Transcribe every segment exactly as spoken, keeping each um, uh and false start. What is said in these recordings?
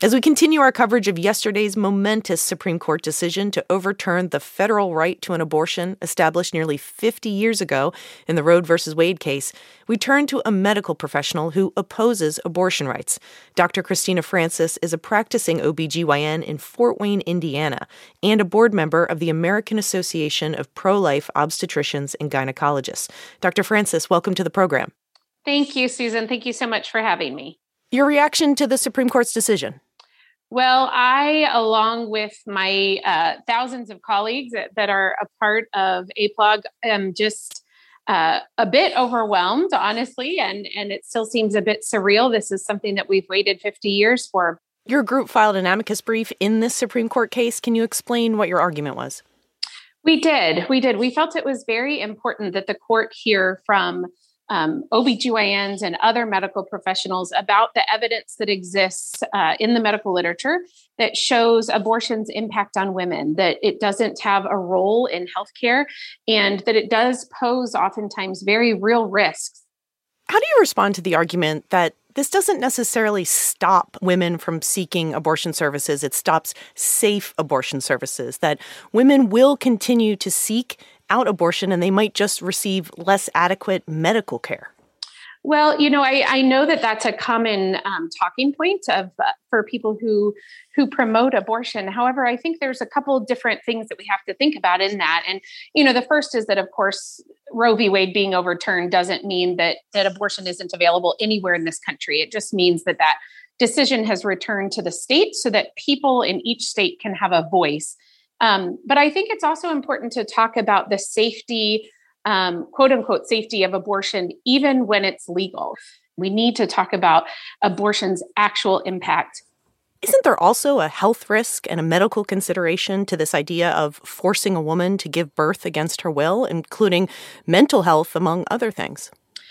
As we continue our coverage of yesterday's momentous Supreme Court decision to overturn the federal right to an abortion established nearly fifty years ago in the Roe v. Wade case, we turn to a medical professional who opposes abortion rights. Doctor Christina Francis is a practicing O B G Y N in Fort Wayne, Indiana, and a board member of the American Association of Pro-Life Obstetricians and Gynecologists. Doctor Francis, welcome to the program. Thank you, Susan. Thank you so much for having me. Your reaction to the Supreme Court's decision? Well, I, along with my uh, thousands of colleagues that, that are a part of A P L O G, am just uh, a bit overwhelmed, honestly, and, and it still seems a bit surreal. This is something that we've waited fifty years for. Your group filed an amicus brief in this Supreme Court case. Can you explain what your argument was? We did. We did. We felt it was very important that the court hear from Um, O B G Y Ns and other medical professionals about the evidence that exists uh, in the medical literature that shows abortion's impact on women, that it doesn't have a role in healthcare, and that it does pose oftentimes very real risks. How do you respond to the argument that this doesn't necessarily stop women from seeking abortion services? It stops safe abortion services, that women will continue to seek out abortion and they might just receive less adequate medical care? Well, you know, I, I know that that's a common um, talking point of uh, for people who who promote abortion. However, I think there's a couple different things that we have to think about in that. And, you know, the first is that, of course, Roe v. Wade being overturned doesn't mean that that abortion isn't available anywhere in this country. It just means that that decision has returned to the state so that people in each state can have a voice. Um, but I think it's also important to talk about the safety, um, quote unquote, safety of abortion, even when it's legal. We need to talk about abortion's actual impact. Isn't there also a health risk and a medical consideration to this idea of forcing a woman to give birth against her will, including mental health, among other things?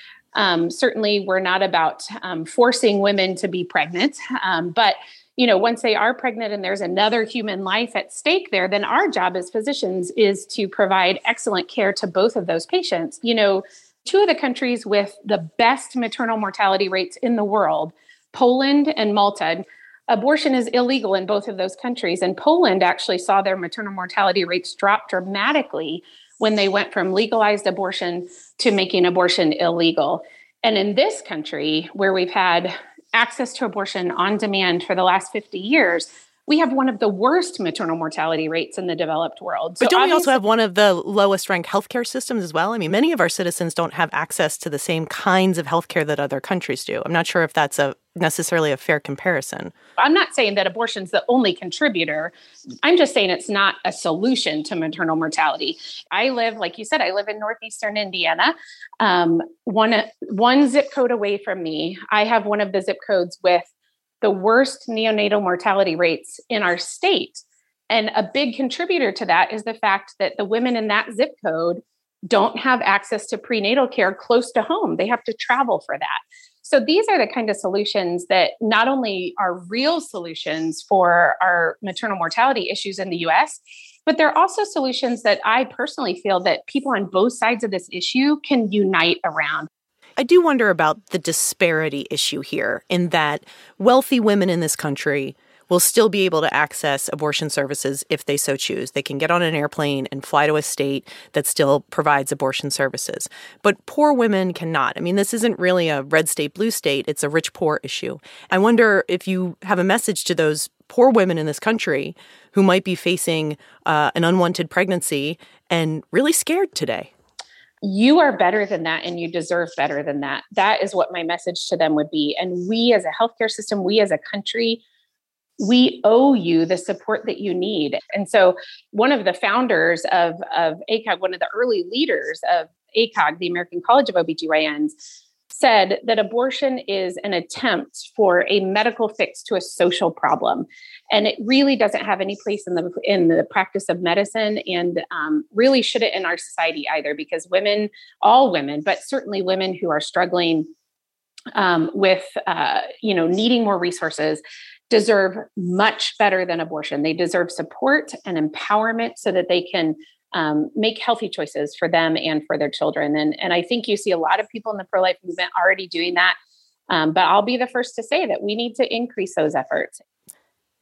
Um, certainly, we're not about um, forcing women to be pregnant, um, but you know, once they are pregnant and there's another human life at stake there, then our job as physicians is to provide excellent care to both of those patients. You know, two of the countries with the best maternal mortality rates in the world, Poland and Malta, abortion is illegal in both of those countries. And Poland actually saw their maternal mortality rates drop dramatically when they went from legalized abortion to making abortion illegal. And in this country, where we've had access to abortion on demand for the last fifty years, we have one of the worst maternal mortality rates in the developed world. But so don't we also have one of the lowest ranked healthcare systems as well? I mean, many of our citizens don't have access to the same kinds of healthcare that other countries do. I'm not sure if that's a necessarily a fair comparison. I'm not saying that abortion's the only contributor. I'm just saying it's not a solution to maternal mortality. I live, like you said, I live in northeastern Indiana. Um, one, one zip code away from me, I have one of the zip codes with the worst neonatal mortality rates in our state. And a big contributor to that is the fact that the women in that zip code don't have access to prenatal care close to home. They have to travel for that. So these are the kind of solutions that not only are real solutions for our maternal mortality issues in the U S, but they're also solutions that I personally feel that people on both sides of this issue can unite around. I do wonder about the disparity issue here, in that wealthy women in this country will still be able to access abortion services if they so choose. They can get on an airplane and fly to a state that still provides abortion services. But poor women cannot. I mean, this isn't really a red state, blue state. It's a rich-poor issue. I wonder if you have a message to those poor women in this country who might be facing uh, an unwanted pregnancy and really scared today. You are better than that and you deserve better than that. That is what my message to them would be. And we as a healthcare system, we as a country, we owe you the support that you need. And so one of the founders of, of A C O G, one of the early leaders of A C O G, the American College of O B G Y Ns, said that abortion is an attempt for a medical fix to a social problem. And it really doesn't have any place in the in the practice of medicine, and um, really shouldn't in our society either, because women, all women, but certainly women who are struggling um, with, uh, you know, needing more resources, deserve much better than abortion. They deserve support and empowerment so that they can Um, make healthy choices for them and for their children. And, and I think you see a lot of people in the pro-life movement already doing that. Um, but I'll be the first to say that we need to increase those efforts.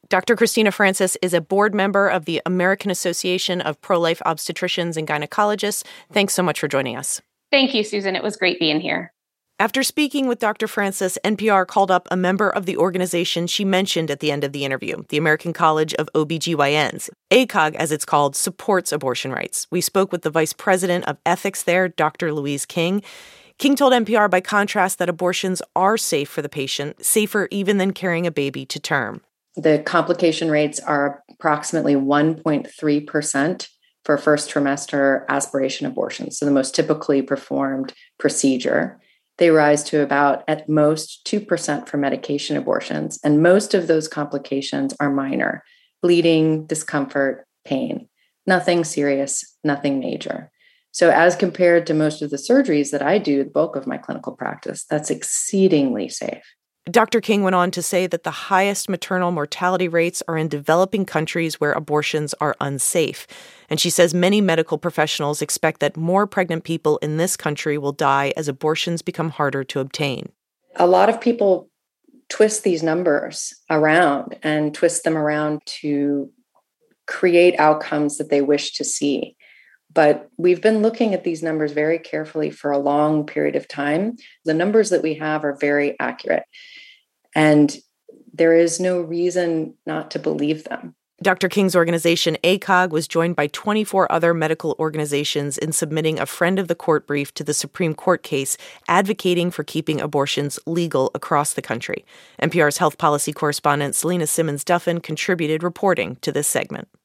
Doctor Christina Francis is a board member of the American Association of Pro-Life Obstetricians and Gynecologists. Thanks so much for joining us. Thank you, Susan. It was great being here. After speaking with Doctor Francis, N P R called up a member of the organization she mentioned at the end of the interview, the American College of O B G Y Ns. A C O G, as it's called, supports abortion rights. We spoke with the vice president of ethics there, Doctor Louise King. King told N P R, by contrast, that abortions are safe for the patient, safer even than carrying a baby to term. The complication rates are approximately one point three percent for first trimester aspiration abortions, so the most typically performed procedure. They rise to about, at most, two percent for medication abortions, and most of those complications are minor: bleeding, discomfort, pain. Nothing serious, nothing major. So as compared to most of the surgeries that I do, the bulk of my clinical practice, that's exceedingly safe. Doctor King went on to say that the highest maternal mortality rates are in developing countries where abortions are unsafe. And she says many medical professionals expect that more pregnant people in this country will die as abortions become harder to obtain. A lot of people twist these numbers around and twist them around to create outcomes that they wish to see. But we've been looking at these numbers very carefully for a long period of time. The numbers that we have are very accurate, and there is no reason not to believe them. Doctor King's organization, A C O G, was joined by twenty-four other medical organizations in submitting a friend of the court brief to the Supreme Court case advocating for keeping abortions legal across the country. N P R's health policy correspondent Selena Simmons-Duffin contributed reporting to this segment.